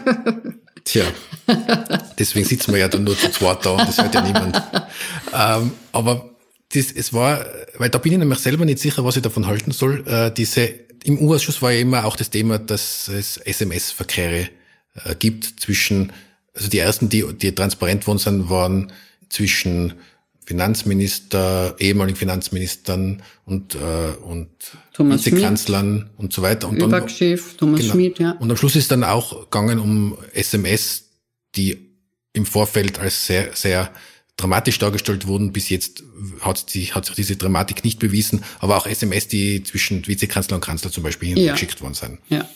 Tja, deswegen sitzen wir ja dann nur zu zweit da und das hört ja niemand. Ähm, aber das, es war, weil da bin ich nämlich selber nicht sicher, was ich davon halten soll. Äh, diese, im U-Ausschuss war ja immer auch das Thema, dass es S M S-Verkehre äh, gibt zwischen, also die ersten, die, die transparent worden sind, waren zwischen Finanzminister, ehemaligen Finanzministern und, äh, und Vizekanzlern und so weiter. Und Überchef, Thomas genau. Schmidt, ja. Und am Schluss ist dann auch gegangen um S M S, die im Vorfeld als sehr, sehr dramatisch dargestellt wurden. Bis jetzt hat sich, hat sich diese Dramatik nicht bewiesen, aber auch S M S, die zwischen Vizekanzler und Kanzler zum Beispiel hingeschickt ja. worden sind. Ja.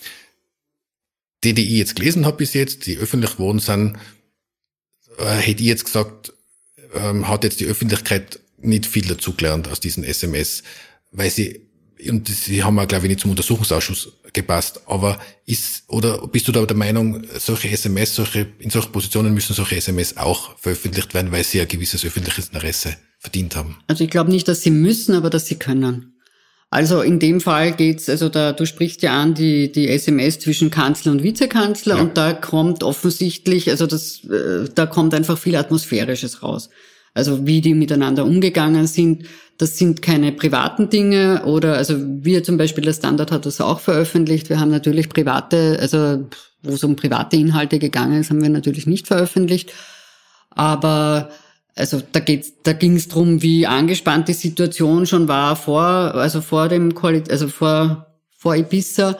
Die, die ich jetzt gelesen habe bis jetzt, die öffentlich geworden sind, äh, hätte ich jetzt gesagt, ähm, hat jetzt die Öffentlichkeit nicht viel dazugelernt aus diesen S M S, weil sie, und sie haben auch, glaube ich, nicht zum Untersuchungsausschuss gepasst, aber ist, oder bist du da der Meinung, solche S M S, solche, in solchen Positionen müssen solche S M S auch veröffentlicht werden, weil sie ein gewisses öffentliches Interesse verdient haben? Also ich glaube nicht, dass sie müssen, aber dass sie können. Also in dem Fall geht's, also da, du sprichst ja an die, die S M S zwischen Kanzler und Vizekanzler ja. und da kommt offensichtlich, also das, äh, da kommt einfach viel Atmosphärisches raus. Also wie die miteinander umgegangen sind, das sind keine privaten Dinge oder, also wir zum Beispiel, der Standard hat das auch veröffentlicht. Wir haben natürlich private, also wo es um private Inhalte gegangen ist, haben wir natürlich nicht veröffentlicht. Aber also da geht's, da ging es drum, wie angespannt die Situation schon war vor, also vor dem Koali- also vor vor Ibiza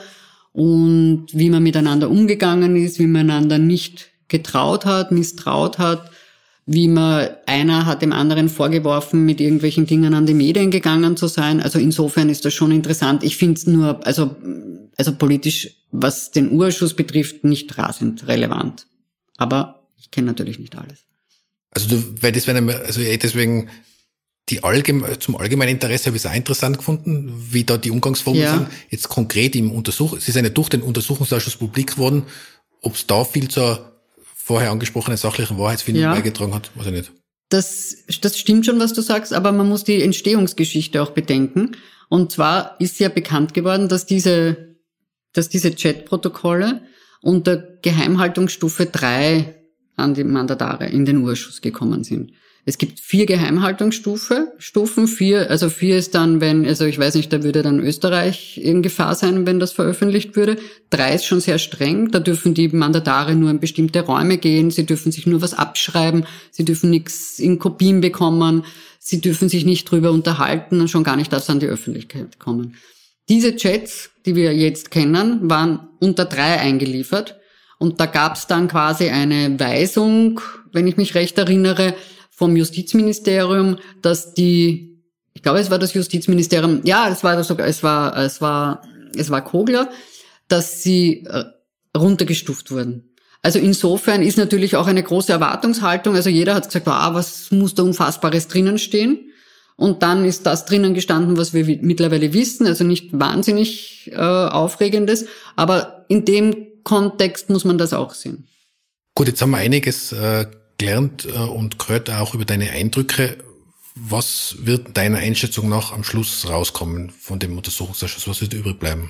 und wie man miteinander umgegangen ist, wie man einander nicht getraut hat, misstraut hat, wie man, einer hat dem anderen vorgeworfen, mit irgendwelchen Dingen an die Medien gegangen zu sein. Also insofern ist das schon interessant. Ich finde es nur, also also politisch, was den U-Ausschuss betrifft, nicht rasend relevant. Aber ich kenne natürlich nicht alles. Also du, weil das wäre, also deswegen die allgeme, zum allgemeinen Interesse habe ich es auch interessant gefunden, wie da die Umgangsformen ja. sind. Jetzt konkret im Untersuch, es ist eine durch den Untersuchungsausschuss publik geworden, ob es da viel zur vorher angesprochenen sachlichen Wahrheitsfindung ja. beigetragen hat, weiß ich nicht. Das, das stimmt schon, was du sagst, aber man muss die Entstehungsgeschichte auch bedenken. Und zwar ist ja bekannt geworden, dass diese, dass diese Chatprotokolle unter Geheimhaltungsstufe drei an die Mandatare in den U-Ausschuss gekommen sind. Es gibt vier Geheimhaltungsstufen, Stufen, vier, also vier ist dann, wenn, also ich weiß nicht, da würde dann Österreich in Gefahr sein, wenn das veröffentlicht würde. Drei ist schon sehr streng, da dürfen die Mandatare nur in bestimmte Räume gehen, sie dürfen sich nur was abschreiben, sie dürfen nichts in Kopien bekommen, sie dürfen sich nicht drüber unterhalten und schon gar nicht, dass sie an die Öffentlichkeit kommen. Diese Chats, die wir jetzt kennen, waren unter drei eingeliefert und da gab es dann quasi eine Weisung, wenn ich mich recht erinnere, vom Justizministerium, dass die, ich glaube, es war das Justizministerium, ja, es war das sogar, es war, es war, es war Kogler, dass sie runtergestuft wurden. Also insofern ist natürlich auch eine große Erwartungshaltung. Also jeder hat gesagt, ah, was muss da Unfassbares drinnen stehen? Und dann ist das drinnen gestanden, was wir mittlerweile wissen. Also nicht wahnsinnig äh, Aufregendes, aber in dem Kontext muss man das auch sehen. Gut, jetzt haben wir einiges äh gelernt und gehört auch über deine Eindrücke. Was wird deiner Einschätzung nach am Schluss rauskommen von dem Untersuchungsausschuss? Was wird übrig bleiben?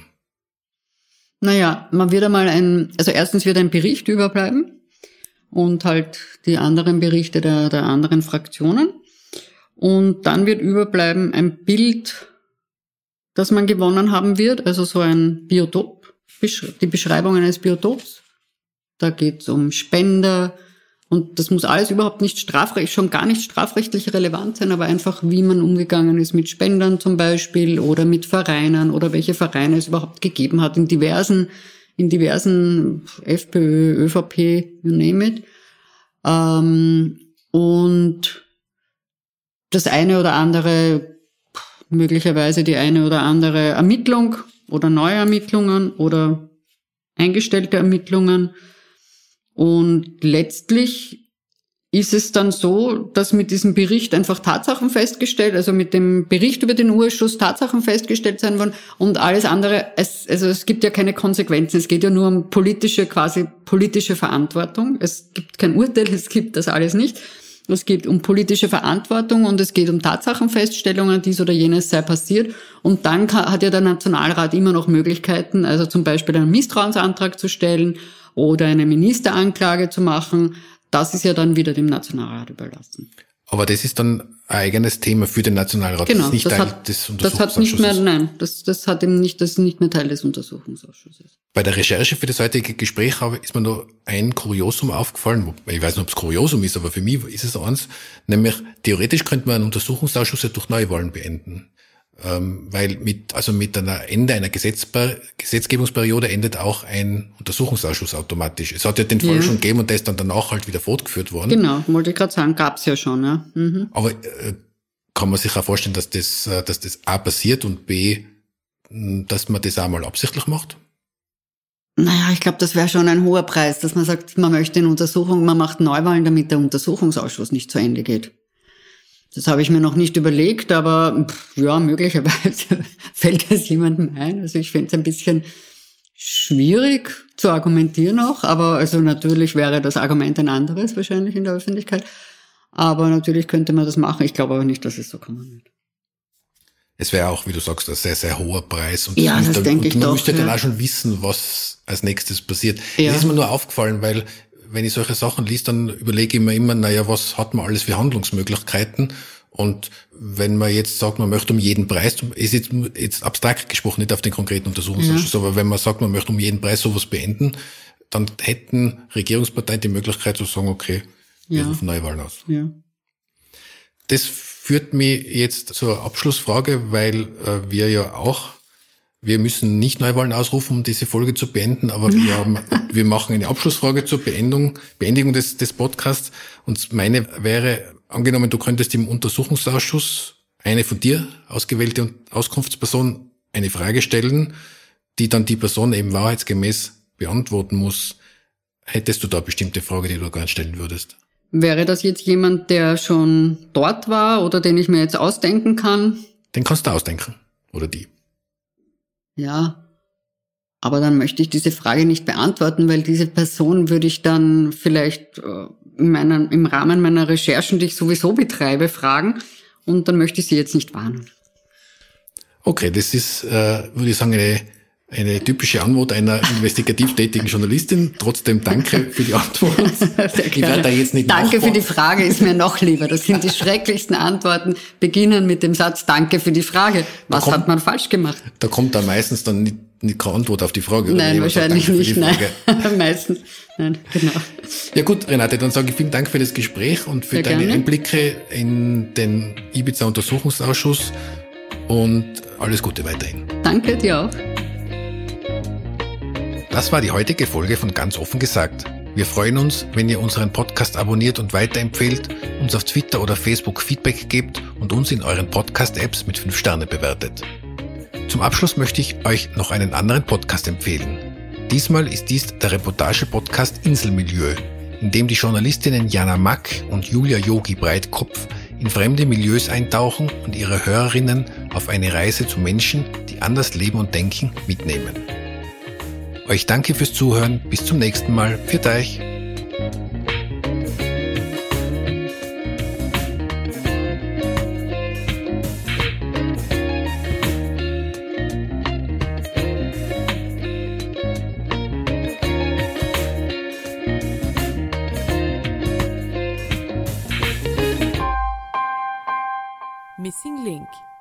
Naja, man wird einmal ein, also erstens wird ein Bericht überbleiben und halt die anderen Berichte der, der anderen Fraktionen. Und dann wird überbleiben ein Bild, das man gewonnen haben wird, also so ein Biotop, die Beschreibung eines Biotops. Da geht es um Spender. Und das muss alles überhaupt nicht strafrechtlich, schon gar nicht strafrechtlich relevant sein, aber einfach, wie man umgegangen ist mit Spendern zum Beispiel oder mit Vereinen oder welche Vereine es überhaupt gegeben hat in diversen, in diversen FPÖ, ÖVP, you name it. Ähm, und das eine oder andere, möglicherweise die eine oder andere Ermittlung oder neue Ermittlungen oder eingestellte Ermittlungen. Und letztlich ist es dann so, dass mit diesem Bericht einfach Tatsachen festgestellt, also mit dem Bericht über den U-Ausschuss Tatsachen festgestellt sein wollen und alles andere, es, also es gibt ja keine Konsequenzen, es geht ja nur um politische, quasi politische Verantwortung. Es gibt kein Urteil, es gibt das alles nicht. Es geht um politische Verantwortung und es geht um Tatsachenfeststellungen, dies oder jenes sei passiert. Und dann kann, hat ja der Nationalrat immer noch Möglichkeiten, also zum Beispiel einen Misstrauensantrag zu stellen oder eine Ministeranklage zu machen. Das ist ja dann wieder dem Nationalrat überlassen. Aber das ist dann ein eigenes Thema für den Nationalrat. Genau, das ist nicht das Teil hat, des das hat nicht mehr, nein, das, das hat eben nicht, das ist nicht mehr Teil des Untersuchungsausschusses. Bei der Recherche für das heutige Gespräch ist mir noch ein Kuriosum aufgefallen. Ich weiß nicht, ob es Kuriosum ist, aber für mich ist es eins. Nämlich, theoretisch könnte man einen Untersuchungsausschuss ja durch Neuwahlen beenden. Ähm, weil mit, also mit einer Ende einer Gesetzper- Gesetzgebungsperiode endet auch ein Untersuchungsausschuss automatisch. Es hat ja den Fall ja. schon gegeben und der ist dann danach halt wieder fortgeführt worden. Genau, wollte ich gerade sagen, gab's ja schon, ja. Mhm. Aber äh, kann man sich auch vorstellen, dass das, äh, dass das A passiert und B, dass man das auch mal absichtlich macht? Naja, ich glaube, das wäre schon ein hoher Preis, dass man sagt, man möchte eine Untersuchung, man macht Neuwahlen, damit der Untersuchungsausschuss nicht zu Ende geht. Das habe ich mir noch nicht überlegt, aber pff, ja, möglicherweise fällt das jemandem ein. Also ich fände es ein bisschen schwierig zu argumentieren auch, aber also natürlich wäre das Argument ein anderes wahrscheinlich in der Öffentlichkeit. Aber natürlich könnte man das machen. Ich glaube aber nicht, dass es so kommen wird. Es wäre auch, wie du sagst, ein sehr, sehr hoher Preis. Und ja, das, das denke ich doch. Und man müsste ja. dann auch schon wissen, was als nächstes passiert. Ja. Das ist mir nur aufgefallen, weil wenn ich solche Sachen liest, dann überlege ich mir immer, naja, was hat man alles für Handlungsmöglichkeiten? Und wenn man jetzt sagt, man möchte um jeden Preis, ist jetzt, jetzt abstrakt gesprochen, nicht auf den konkreten Untersuchungsausschuss, ja. aber wenn man sagt, man möchte um jeden Preis sowas beenden, dann hätten Regierungsparteien die Möglichkeit zu sagen, okay, wir ja. rufen Neuwahlen aus. Ja. Das führt mich jetzt zur Abschlussfrage, weil äh, wir ja auch, wir müssen nicht Neuwahlen ausrufen, um diese Folge zu beenden, aber wir haben, wir machen eine Abschlussfrage zur Beendung, Beendigung des, des Podcasts. Und meine wäre, angenommen, du könntest im Untersuchungsausschuss eine von dir ausgewählte Auskunftsperson eine Frage stellen, die dann die Person eben wahrheitsgemäß beantworten muss. Hättest du da eine bestimmte Frage, die du gerne stellen würdest? Wäre das jetzt jemand, der schon dort war oder den ich mir jetzt ausdenken kann? Den kannst du ausdenken. Oder die. Ja, aber dann möchte ich diese Frage nicht beantworten, weil diese Person würde ich dann vielleicht in meiner, im Rahmen meiner Recherchen, die ich sowieso betreibe, fragen und dann möchte ich sie jetzt nicht warnen. Okay, das ist, äh, würde ich sagen, eine, Eine typische Antwort einer investigativ tätigen Journalistin. Trotzdem danke für die Antwort. Ich werde da jetzt nicht Danke nachbauen. Für die Frage ist mir noch lieber. Das sind die schrecklichsten Antworten. Beginnen mit dem Satz, danke für die Frage. Was kommt, hat man falsch gemacht? Da kommt da meistens dann nicht, nicht keine Antwort auf die Frage. Nein, wahrscheinlich sagt, nicht. Nein. Meistens. Nein, genau. Ja gut, Renate, dann sage ich vielen Dank für das Gespräch und für Sehr deine gerne. Einblicke in den Ibiza-Untersuchungsausschuss und alles Gute weiterhin. Danke dir auch. Das war die heutige Folge von Ganz offen gesagt. Wir freuen uns, wenn ihr unseren Podcast abonniert und weiterempfehlt, uns auf Twitter oder Facebook Feedback gebt und uns in euren Podcast-Apps mit fünf Sterne bewertet. Zum Abschluss möchte ich euch noch einen anderen Podcast empfehlen. Diesmal ist dies der Reportage-Podcast Inselmilieu, in dem die Journalistinnen Jana Mack und Julia Yogi Breitkopf in fremde Milieus eintauchen und ihre Hörerinnen auf eine Reise zu Menschen, die anders leben und denken, mitnehmen. Euch danke fürs Zuhören. Bis zum nächsten Mal. Pfiat euch. Missing Link